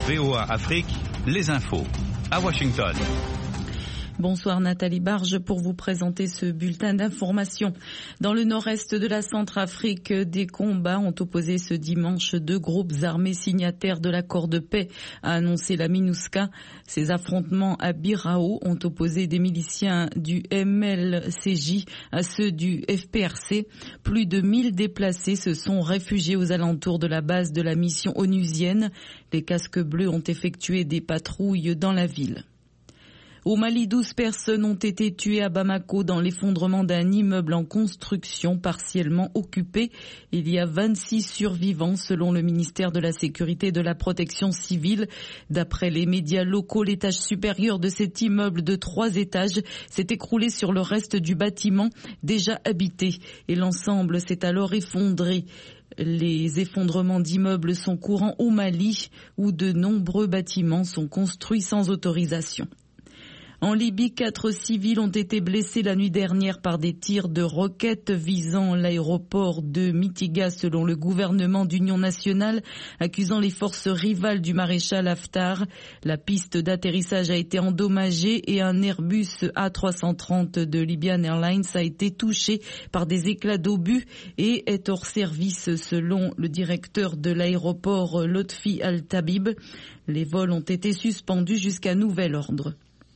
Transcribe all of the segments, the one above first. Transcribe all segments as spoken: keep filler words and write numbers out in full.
V O A Afrique, les infos, à Washington. Bonsoir Nathalie Barge pour vous présenter ce bulletin d'information. Dans le nord-est de la Centrafrique, des combats ont opposé ce dimanche deux groupes armés signataires de l'accord de paix, a annoncé la MINUSCA. Ces affrontements à Birao ont opposé des miliciens du M L C J à ceux du F P R C. Plus de mille déplacés se sont réfugiés aux alentours de la base de la mission onusienne. Les casques bleus ont effectué des patrouilles dans la ville. Au Mali, douze personnes ont été tuées à Bamako dans l'effondrement d'un immeuble en construction partiellement occupé. Il y a vingt-six survivants selon le ministère de la Sécurité et de la Protection civile. D'après les médias locaux, l'étage supérieur de cet immeuble de trois étages s'est écroulé sur le reste du bâtiment déjà habité et l'ensemble s'est alors effondré. Les effondrements d'immeubles sont courants au Mali où de nombreux bâtiments sont construits sans autorisation. En Libye, quatre civils ont été blessés la nuit dernière par des tirs de roquettes visant l'aéroport de Mitiga selon le gouvernement d'union nationale, accusant les forces rivales du maréchal Haftar. La piste d'atterrissage a été endommagée et un Airbus A trois cent trente de Libyan Airlines a été touché par des éclats d'obus et est hors service selon le directeur de l'aéroport Lotfi Al-Tabib. Les vols ont été suspendus jusqu'à nouvel ordre.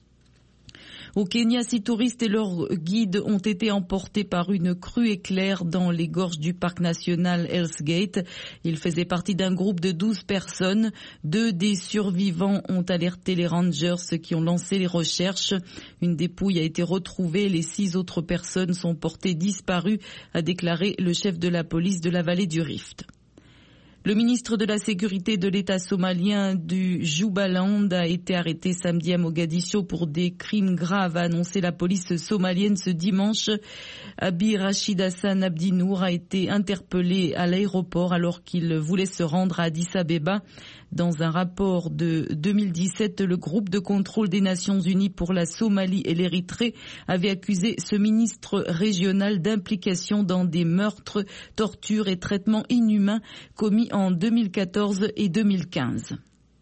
Au Kenya, six touristes et leurs guides ont été emportés par une crue éclair dans les gorges du parc national Hell's Gate. Ils faisaient partie d'un groupe de douze personnes. Deux des survivants ont alerté les rangers qui ont lancé les recherches. Une dépouille a été retrouvée. Les six autres personnes sont portées disparues, a déclaré le chef de la police de la vallée du Rift. Le ministre de la Sécurité de l'État somalien du Jubaland a été arrêté samedi à Mogadiscio pour des crimes graves, a annoncé la police somalienne ce dimanche. Abi Rachid Hassan Abdinour a été interpellé à l'aéroport alors qu'il voulait se rendre à Addis Abeba. Dans un rapport de deux mille dix-sept, le groupe de contrôle des Nations Unies pour la Somalie et l'Érythrée avait accusé ce ministre régional d'implication dans des meurtres, tortures et traitements inhumains commis en deux mille quatorze et deux mille quinze.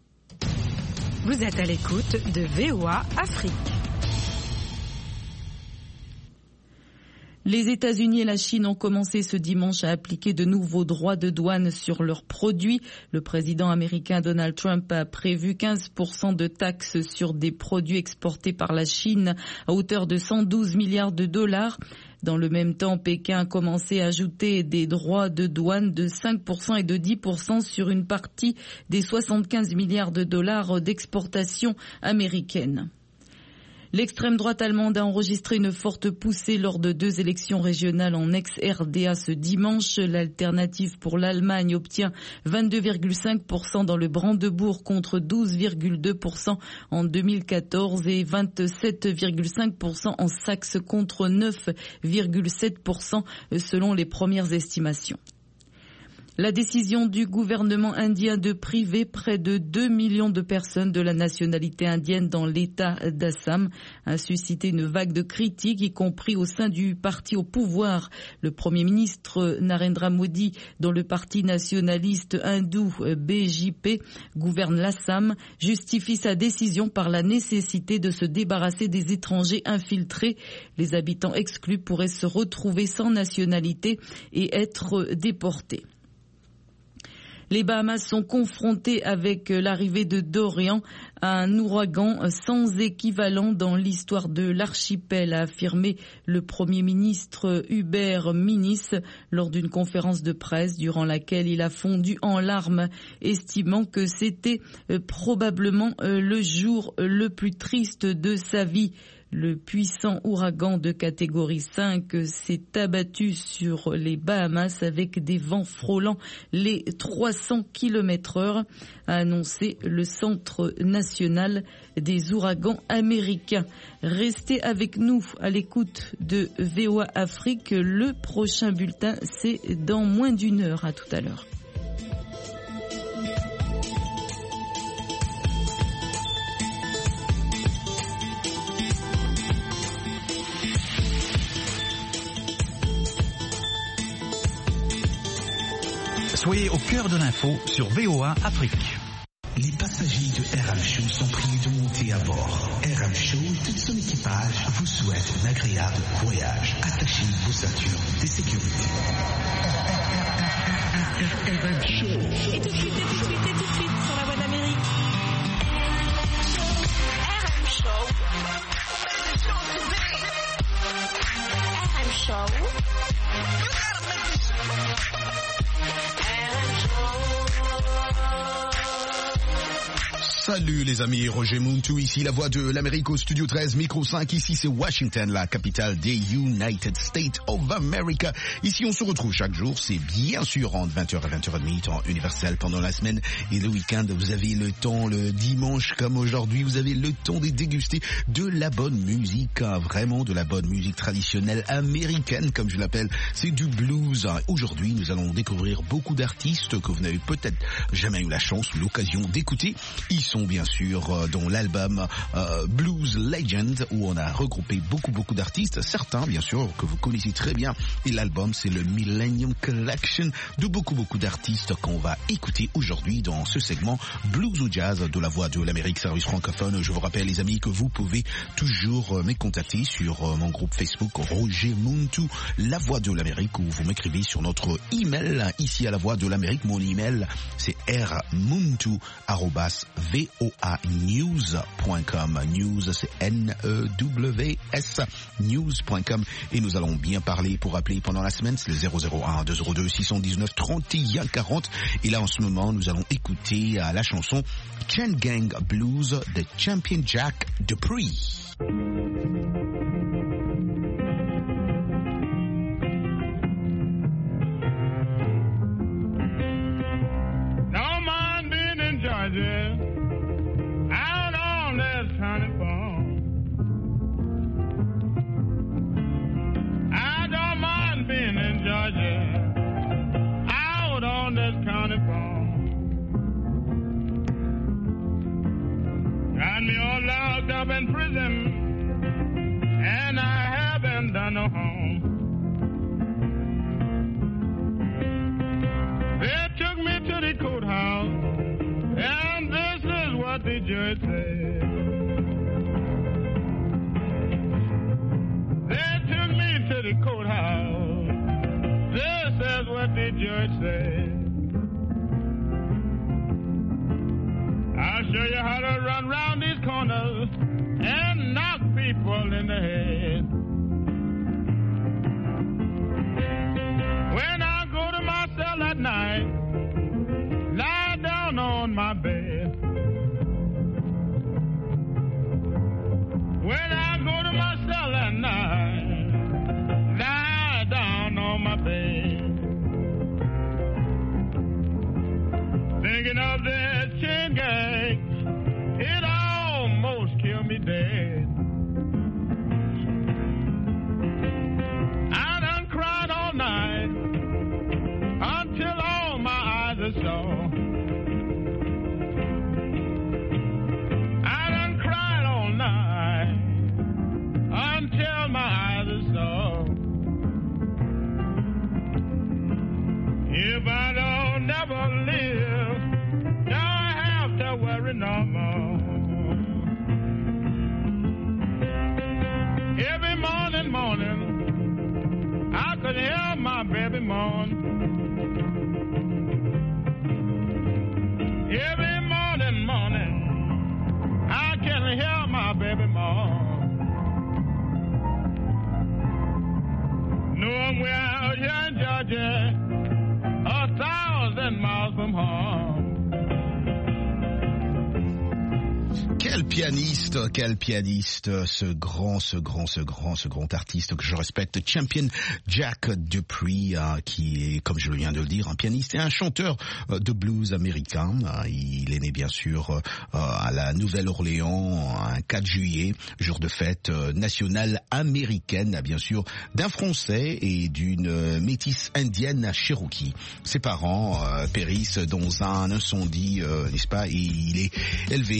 Vous êtes à l'écoute de V O A Afrique. Les États-Unis et la Chine ont commencé ce dimanche à appliquer de nouveaux droits de douane sur leurs produits. Le président américain Donald Trump a prévu quinze pour cent de taxes sur des produits exportés par la Chine à hauteur de cent douze milliards de dollars. Dans le même temps, Pékin a commencé à ajouter des droits de douane de cinq pour cent et de dix pour cent sur une partie des soixante-quinze milliards de dollars d'exportation américaine. L'extrême droite allemande a enregistré une forte poussée lors de deux élections régionales en ex-R D A ce dimanche. L'alternative pour l'Allemagne obtient vingt-deux virgule cinq pour cent dans le Brandebourg contre douze virgule deux pour cent en deux mille quatorze et vingt-sept virgule cinq pour cent en Saxe contre neuf virgule sept pour cent selon les premières estimations. La décision du gouvernement indien de priver près de deux millions de personnes de la nationalité indienne dans l'État d'Assam a suscité une vague de critiques, y compris au sein du parti au pouvoir. Le Premier ministre Narendra Modi, dont le parti nationaliste hindou B J P gouverne l'Assam, justifie sa décision par la nécessité de se débarrasser des étrangers infiltrés. Les habitants exclus pourraient se retrouver sans nationalité et être déportés. Les Bahamas sont confrontés avec l'arrivée de Dorian, un ouragan sans équivalent dans l'histoire de l'archipel, a affirmé le Premier ministre Hubert Minnis lors d'une conférence de presse durant laquelle il a fondu en larmes, estimant que c'était probablement le jour le plus triste de sa vie. Le puissant ouragan de catégorie cinq s'est abattu sur les Bahamas avec des vents frôlant les trois cents kilomètres heure, a annoncé le Centre national des ouragans américains. Restez avec nous à l'écoute de V O A Afrique. Le prochain bulletin, c'est dans moins d'une heure. À tout à l'heure. Soyez au cœur de l'info sur V O A Afrique. Les passagers amis de R M Show sont priés de monter à bord. R M Show et tout son équipage vous souhaitent un agréable voyage. Attachez vos ceintures de sécurité. R M Show. Et tout de suite, et tout de suite, et tout de suite sur la voie d'Amérique. R M Show. R M Show. Salut les amis, Roger Muntu ici, la voix de l'Amérique au studio treize, micro cinq, ici c'est Washington, la capitale des United States of America. Ici on se retrouve chaque jour, c'est bien sûr entre vingt heures et vingt heures trente, temps universel pendant la semaine et le week-end. Vous avez le temps, le dimanche comme aujourd'hui, vous avez le temps de déguster de la bonne musique, hein, vraiment de la bonne musique traditionnelle américaine comme je l'appelle, c'est du blues. Aujourd'hui nous allons découvrir beaucoup d'artistes que vous n'avez peut-être jamais eu la chance ou l'occasion d'écouter. Ils sont bien sûr dans l'album euh, Blues Legend où on a regroupé beaucoup beaucoup d'artistes, certains bien sûr que vous connaissez très bien, et l'album c'est le Millennium Collection de beaucoup beaucoup d'artistes qu'on va écouter aujourd'hui dans ce segment Blues ou Jazz de la voix de l'Amérique service francophone. Je vous rappelle les amis que vous pouvez toujours me contacter sur mon groupe Facebook Roger Muntu, la voix de l'Amérique, où vous m'écrivez sur notre email ici à la voix de l'Amérique. Mon email c'est rmuntu arobase v o a news point com. News c'est N E W S news point com, et nous allons bien parler. Pour appeler pendant la semaine c'est le zéro zéro un deux zéro deux six un neuf trente et un quarante, et là en ce moment nous allons écouter la chanson Chain Gang Blues de Champion Jack Dupree. Out on this county farm, I don't mind being in Georgia. Out on this county farm, got me all locked up in prison, and I haven't done no harm. They took me to the courthouse, and this is what the judge said. They took me to the courthouse. This is what the judge said. I'll show you how to run round these corners and knock people in the head. When I go to my cell at night, lie down on my bed. When I go to my cell at night, lie down on my bed. Thinking of that chain gang, it almost killed me dead. I done cried all night until all my eyes are sore. I done cried all night until my eyes are sore. If I don't never live, don't have to worry no more. Every morning, morning, I could hear my baby moan. Every morning, morning, I can hear my baby moan. Knowing we're out here in Georgia, a thousand miles from home. Quel pianiste, quel pianiste, ce grand, ce grand, ce grand, ce grand artiste que je respecte, Champion Jack Dupree, euh, qui est, comme je viens de le dire, un pianiste et un chanteur euh, de blues américain. Euh, il est né bien sûr euh, à la Nouvelle-Orléans un quatre juillet, jour de fête euh, nationale américaine, bien sûr, d'un Français et d'une euh, métisse indienne Cherokee. Ses parents euh, périssent dans un incendie, euh, n'est-ce pas, et il est élevé dans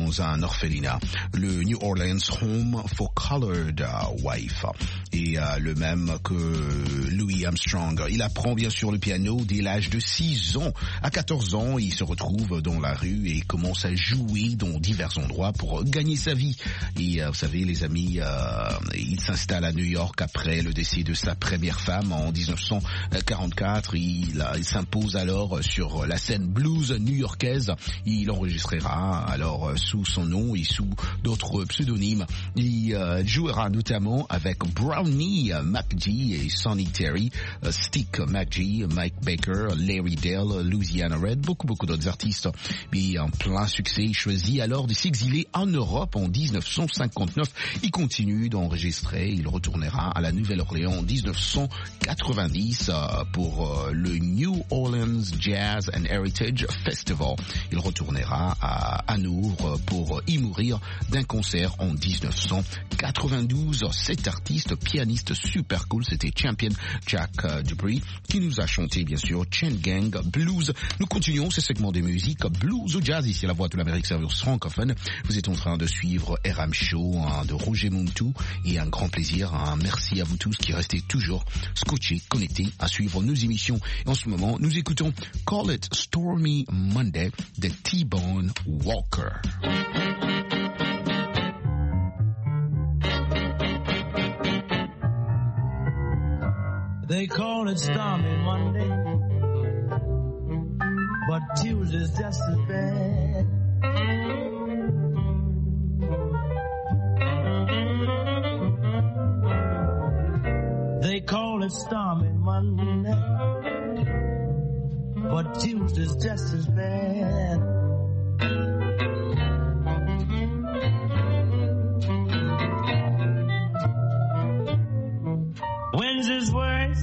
dans un orphelinat, le New Orleans Home for Colored Wife. Et euh, le même que Louis Armstrong. Il apprend bien sûr le piano dès l'âge de six ans. À quatorze ans, il se retrouve dans la rue et commence à jouer dans divers endroits pour gagner sa vie. Et euh, vous savez, les amis, euh, il s'installe à New York après le décès de sa première femme en dix-neuf cent quarante-quatre. Il, il s'impose alors sur la scène blues new-yorkaise. Il enregistrera alors sous son nom et sous d'autres pseudonymes. Il euh, jouera notamment avec Brownie McGee et Sonny Terry, uh, Stick McGee, Mike Baker, Larry Dale, Louisiana Red, beaucoup beaucoup d'autres artistes. Mais en plein succès, il choisit alors de s'exiler en Europe en dix-neuf cent cinquante-neuf. Il continue d'enregistrer. Il retournera à la Nouvelle-Orléans en dix-neuf cent quatre-vingt-dix uh, pour uh, le New Orleans Jazz and Heritage Festival. Il retournera à Hanovre pour y mourir d'un concert en dix-neuf cent quatre-vingt-douze. Cet artiste, pianiste super cool, c'était Champion Jack uh, Dupree qui nous a chanté bien sûr Chain Gang Blues. Nous continuons ce segment de musique blues ou jazz ici à la Voix de l'Amérique service francophone. Vous êtes en train de suivre R M Show hein, de Roger Muntu et un grand plaisir. Hein, merci à vous tous qui restez toujours scotchés, connectés à suivre nos émissions. Et en ce moment, nous écoutons Call It Stormy Monday de T-Bone Walker. They call it stormy Monday, but Tuesday's just as bad. They call it stormy Monday, but Tuesday's just as bad. Wednesday's worse,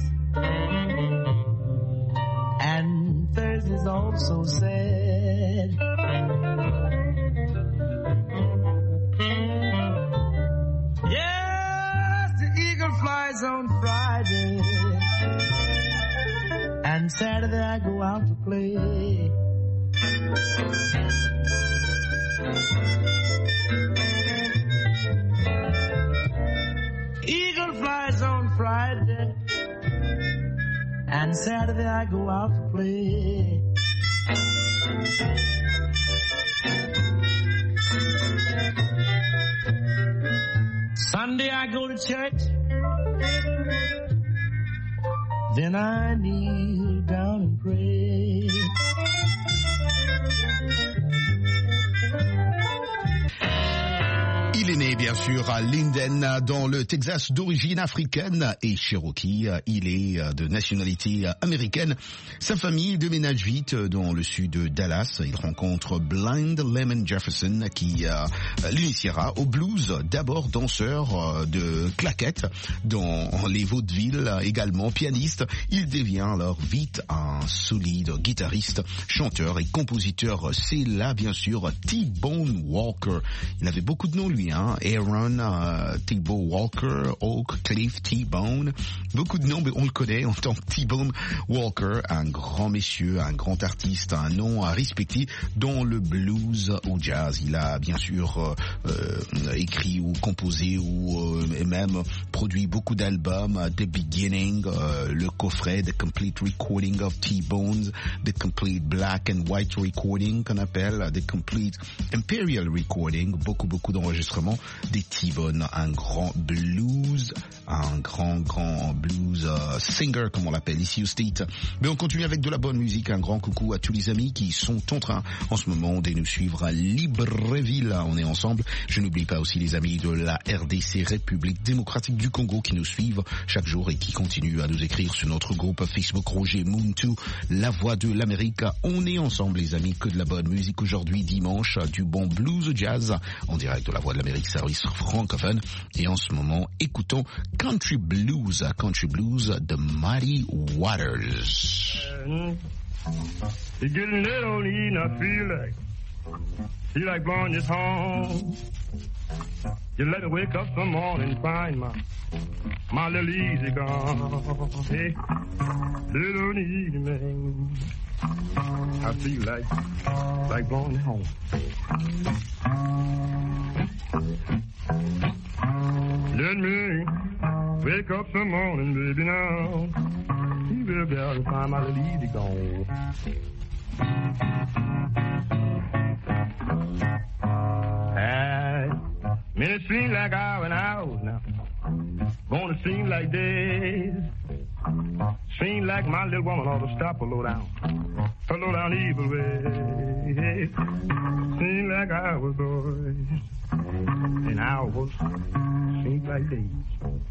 and Thursday's also sad. Yes, the eagle flies on Friday, and Saturday I go out to play. Eagle flies on Friday, and Saturday I go out to play. Sunday I go to church, then I kneel down and pray. Il est né bien sûr à Linden dans le Texas d'origine africaine et Cherokee. Il est de nationalité américaine. Sa famille déménage vite dans le sud de Dallas. Il rencontre Blind Lemon Jefferson qui euh, l'initiera au blues. D'abord danseur de claquettes dans les vaudevilles, également pianiste. Il devient alors vite un solide guitariste, chanteur et compositeur. C'est là bien sûr T-Bone Walker. Il avait beaucoup de noms lui. Hein, Aaron, uh, T-Bone Walker, Oak, Cliff, T-Bone, beaucoup de noms, mais on le connaît en tant que T-Bone Walker, un grand monsieur, un grand artiste, un nom à respecter dans le blues ou jazz. Il a bien sûr euh, euh, écrit ou composé ou euh, même produit beaucoup d'albums, uh, The Beginning, uh, le coffret, The Complete Recording of T-Bones, The Complete Black and White Recording qu'on appelle, The Complete Imperial Recording, beaucoup beaucoup d'enregistrements des T-Bone, un grand blues, un grand grand blues uh, singer comme on l'appelle ici au State. Mais on continue avec de la bonne musique. Un grand coucou à tous les amis qui sont en train en ce moment de nous suivre à Libreville. On est ensemble. Je n'oublie pas aussi les amis de la R D C, République démocratique du Congo, qui nous suivent chaque jour et qui continuent à nous écrire sur notre groupe Facebook Roger Muntu, la voix de l'Amérique. On est ensemble les amis, que de la bonne musique aujourd'hui dimanche, du bon blues jazz en direct de la voix de l'Amérique service francophone. Et en ce moment, écoutons Country Blues, Country Blues de Muddy Waters. It's getting late on the evening, I feel like, feel like blowing this home. You let me wake up some morning and find my, my little easy gone. Hey, little evening, I feel like, like blowing it home. wake up some morning, baby, now. He will be able to find my little easy gone. Ah, minutes seem like hours and hours now. Gonna seem like days. Seem like my little woman ought to stop a low down. A low down evil way. Seem like hours, boys. And hours seem like days.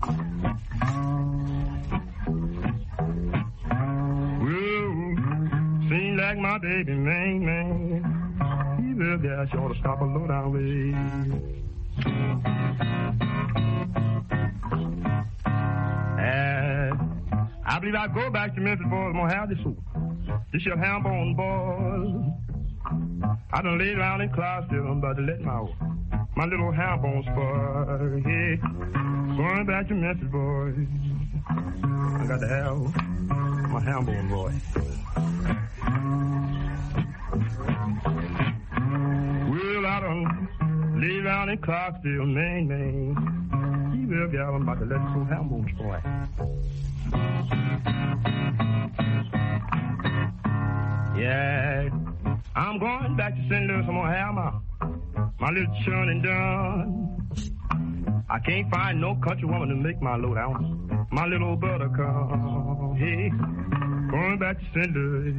Whoa, seem like my baby, man, man. He will be out, she ought to stop a low down way. Uh, I believe I'll go back to Memphis, boys. I'm gonna have this soup. This your ham bone, boys. I done laid around in Clarksville, I'm about to let my my little ham bone spoil. Yeah, going back to Memphis, boys. I got to have my ham bone, boy. Well, I done laid around in Clarksville, man, man. He will be out, I'm about to let this little ham bone spoil. Yeah, I'm going back to Saint Louis. I'm gonna have my, my little churning done. I can't find no country woman to make my load out. My little buttercup. Hey, going back to Saint Louis.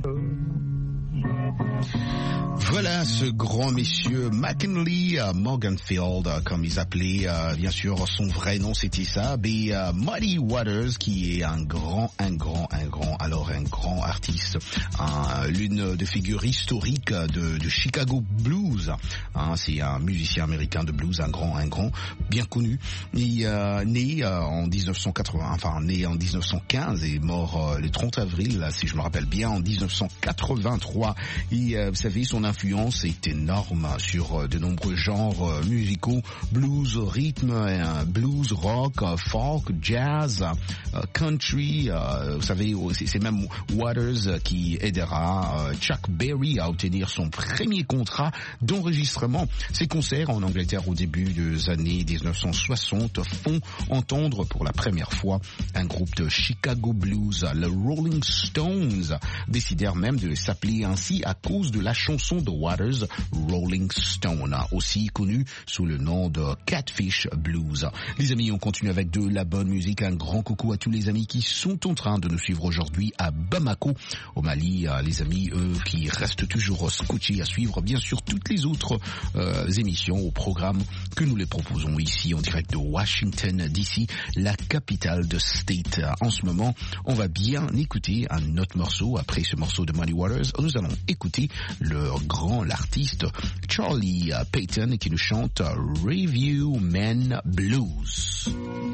Voilà ce grand monsieur McKinley uh, Morganfield, uh, comme ils appelaient, uh, bien sûr, son vrai nom c'était ça, mais uh, Muddy Waters, qui est un grand, un grand, un grand, alors un grand artiste, uh, l'une des figures historiques de, de Chicago Blues. Uh, c'est un musicien américain de blues, un grand, un grand, bien connu. Il uh, né uh, en dix-neuf cent quatre-vingts, enfin né en dix-neuf cent quinze et mort uh, le trente avril, si je me rappelle bien, en dix-neuf cent quatre-vingt-trois. Et euh, vous savez, son influence est énorme sur euh, de nombreux genres euh, musicaux, blues, rythme, euh, blues, rock, euh, folk, jazz, euh, country. Euh, vous savez, c'est, c'est même Waters euh, qui aidera euh, Chuck Berry à obtenir son premier contrat d'enregistrement. Ses concerts en Angleterre au début des années dix-neuf cent soixante font entendre pour la première fois un groupe de Chicago Blues, le Rolling Stones, décidèrent même de s'appeler ainsi à cause de la chanson de Waters, Rolling Stone, aussi connue sous le nom de Catfish Blues. Les amis, on continue avec de la bonne musique. Un grand coucou à tous les amis qui sont en train de nous suivre aujourd'hui à Bamako, au Mali. Les amis, eux, qui restent toujours scotchés à suivre, bien sûr, toutes les autres euh, émissions au programme que nous les proposons ici en direct de Washington D C, la capitale de State. En ce moment, on va bien écouter un autre morceau. Après ce morceau de Muddy Waters, nous allons écouter le grand, l'artiste Charlie Payton qui nous chante Review Men Blues.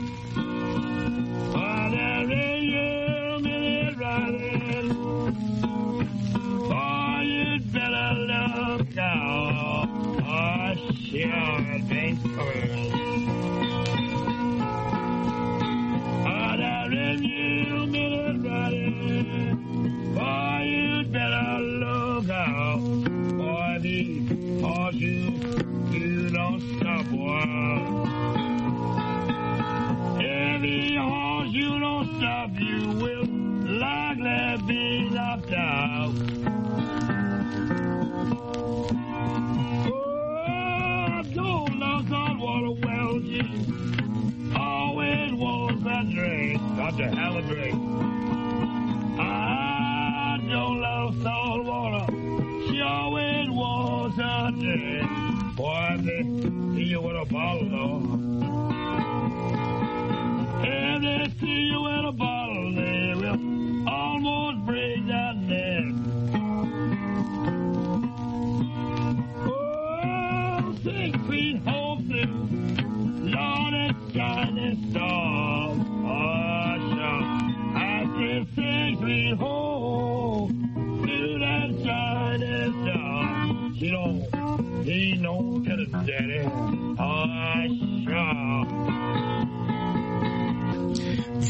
Cause you, you don't stop, boy. Every horse you don't stop, you will likely be knocked out. Oh, don't love saltwater wells, you always was a drink, got to have a drink. I don't love saltwater, she always was a drink. Boy, they see you with a bottle, though. If they see you with a bottle, they will almost break that neck. Oh, six feet home through, Lord, it's shining star. Oh, sure, I said six feet home through that shining star. She don't, he don't get it, daddy. Oh, sure.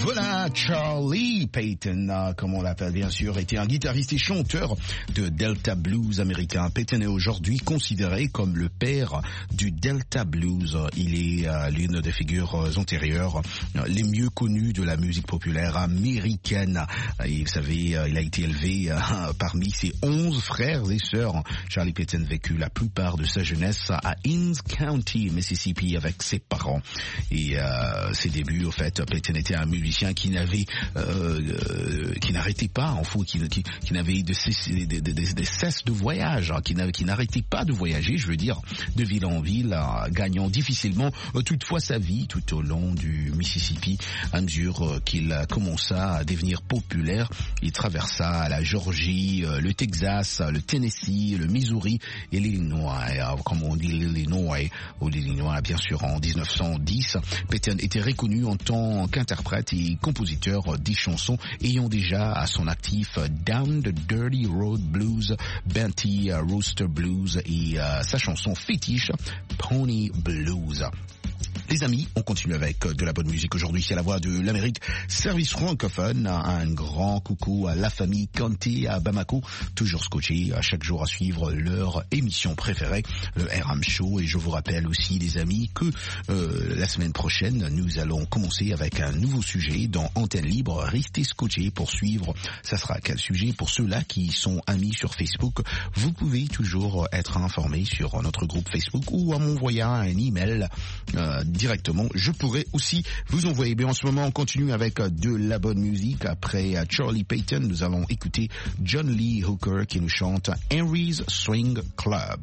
Voilà, Charlie Payton, euh, comme on l'appelle bien sûr, était un guitariste et chanteur de Delta Blues américain. Payton est aujourd'hui considéré comme le père du Delta Blues. Il est euh, l'une des figures antérieures euh, les mieux connues de la musique populaire américaine. Et vous savez, euh, il a été élevé euh, parmi ses onze frères et sœurs. Charlie Payton vécut la plupart de sa jeunesse à Hinds County, Mississippi, avec ses parents. Et euh, ses débuts, au fait, Payton était un musicien qui n'avait, euh, euh, qui n'arrêtait pas, en fait, qui, qui, qui n'avait de cesse de, de, de, de, cesse de voyage, hein, qui, qui n'arrêtait pas de voyager, je veux dire, de ville en ville, euh, gagnant difficilement euh, toutefois sa vie tout au long du Mississippi. À mesure euh, qu'il commença à devenir populaire, il traversa la Géorgie, euh, le Texas, le Tennessee, le Missouri et l'Illinois. Euh, comme on dit l'Illinois ou l'Illinois, bien sûr, en dix-neuf cent dix, Payton était reconnu en tant qu'interprète et compositeur des chansons ayant déjà à son actif Down the Dirty Road Blues, Benty Rooster Blues et euh, sa chanson fétiche Pony Blues. Les amis, on continue avec de la bonne musique aujourd'hui. C'est la voix de l'Amérique, service francophone. Un grand coucou à la famille Conti à Bamako, toujours scotché à chaque jour à suivre leur émission préférée, le R M Show. Et je vous rappelle aussi, les amis, que euh, la semaine prochaine, nous allons commencer avec un nouveau sujet dans Antenne Libre. Restez scotchés pour suivre. Ça sera quel sujet? Pour ceux-là qui sont amis sur Facebook, vous pouvez toujours être informés sur notre groupe Facebook ou en m'envoyant un email euh, directement. Je pourrais aussi vous envoyer. Mais en ce moment, on continue avec de la bonne musique. Après Charlie Payton, nous allons écouter John Lee Hooker qui nous chante Henry's Swing Club.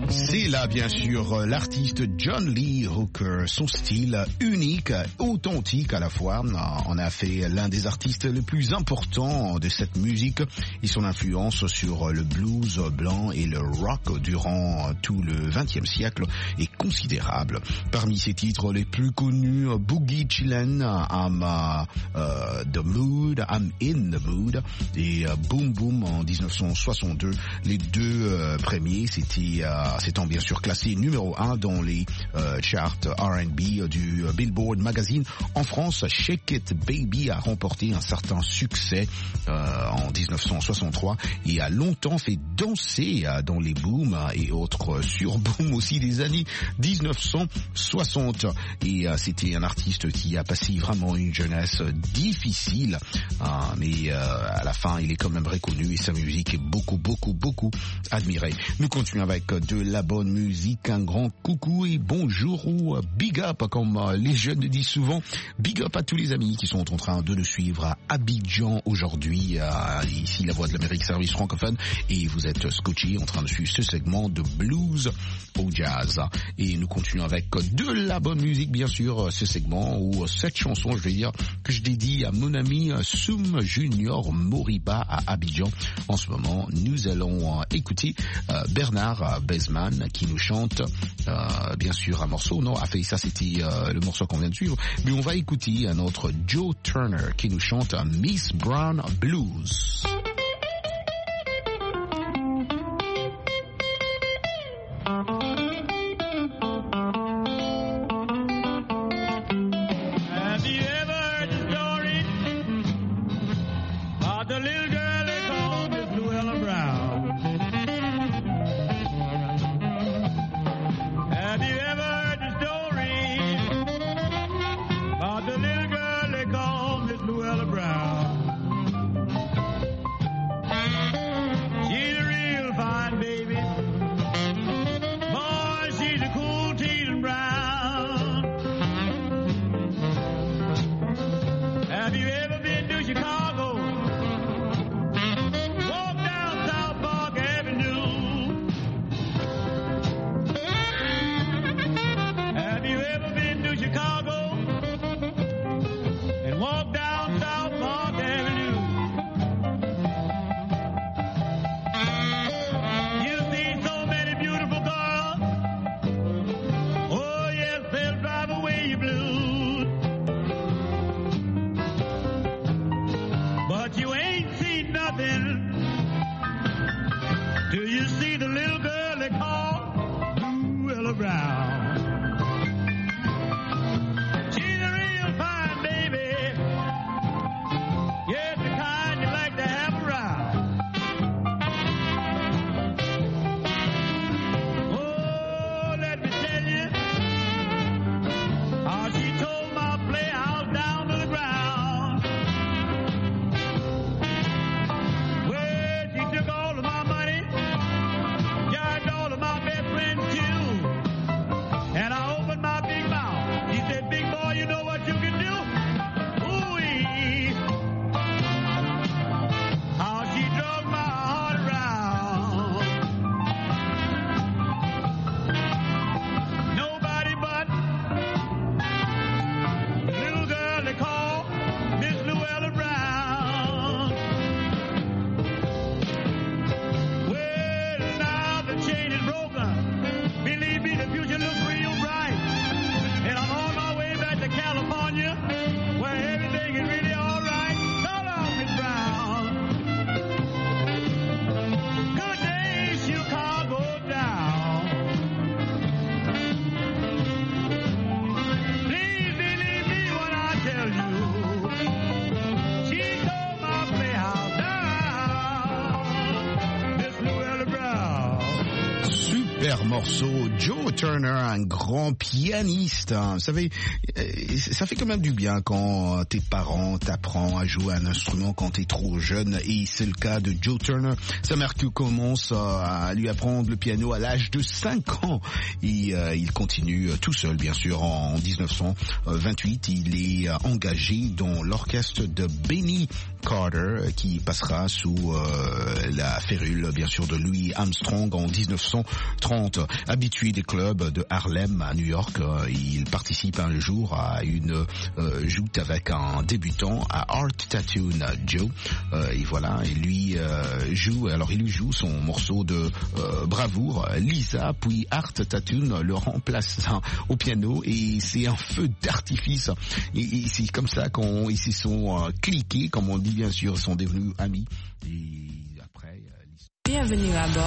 C'est là bien sûr l'artiste John Lee Hooker, son style unique, authentique à la fois, en a fait l'un des artistes les plus importants de cette musique et son influence sur le blues blanc et le rock durant tout le vingtième siècle est considérable. Parmi ses titres les plus connus, Boogie Chillin', I'm uh, the Mood, I'm in the Mood et Boom Boom en dix-neuf cent soixante-deux, les deux euh, premiers c'était euh, s'étant bien sûr classé numéro un dans les euh, charts R and B du Billboard Magazine. En France, Shake It Baby a remporté un certain succès euh, en dix-neuf cent soixante-trois et a longtemps fait danser euh, dans les booms et autres surbooms aussi des années dix-neuf cent soixante. Et euh, c'était un artiste qui a passé vraiment une jeunesse difficile, euh, mais euh, à la fin il est quand même reconnu et sa musique est beaucoup beaucoup beaucoup admirée. Nous continuons avec de la bonne musique, un grand coucou et bonjour ou big up comme les jeunes le disent souvent. Big up à tous les amis qui sont en train de nous suivre à Abidjan aujourd'hui, ici la Voix de l'Amérique service francophone, et vous êtes scotchés en train de suivre ce segment de blues au jazz. Et nous continuons avec de la bonne musique bien sûr, ce segment ou cette chanson je vais dire que je dédie à mon ami Soum Junior Moriba à Abidjan. En ce moment nous allons écouter euh, Bernard Bezman qui nous chante euh, bien sûr un morceau, non, a fait ça c'était euh, le morceau qu'on vient de suivre, mais on va écouter un autre Joe Turner qui nous chante Miss Brown Blues. Morceau, Joe Turner, un grand pianiste. Vous savez, ça fait quand même du bien quand tes parents t'apprennent à jouer un instrument quand t'es trop jeune, et c'est le cas de Joe Turner. Sa mère qui commence à lui apprendre le piano à l'âge de cinq ans, et euh, il continue tout seul bien sûr. En dix-neuf cent vingt-huit, il est engagé dans l'orchestre de Benny Carter qui passera sous euh, la férule bien sûr de Louis Armstrong en dix-neuf cent trente. trente. Habitué des clubs de Harlem à New York, il participe un jour à une euh, joute avec un débutant à Art Tattoo Joe. Euh, et voilà, il lui euh, joue, alors il lui joue son morceau de euh, bravoure, Lisa, puis Art Tattoo le remplace au piano et c'est un feu d'artifice. Et, et c'est comme ça qu'ils s'y sont euh, cliqués, comme on dit bien sûr, ils sont devenus amis. Et après, euh, Bienvenue à bord.